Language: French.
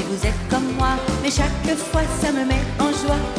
vous êtes comme moi, mais chaque fois ça me met en joie.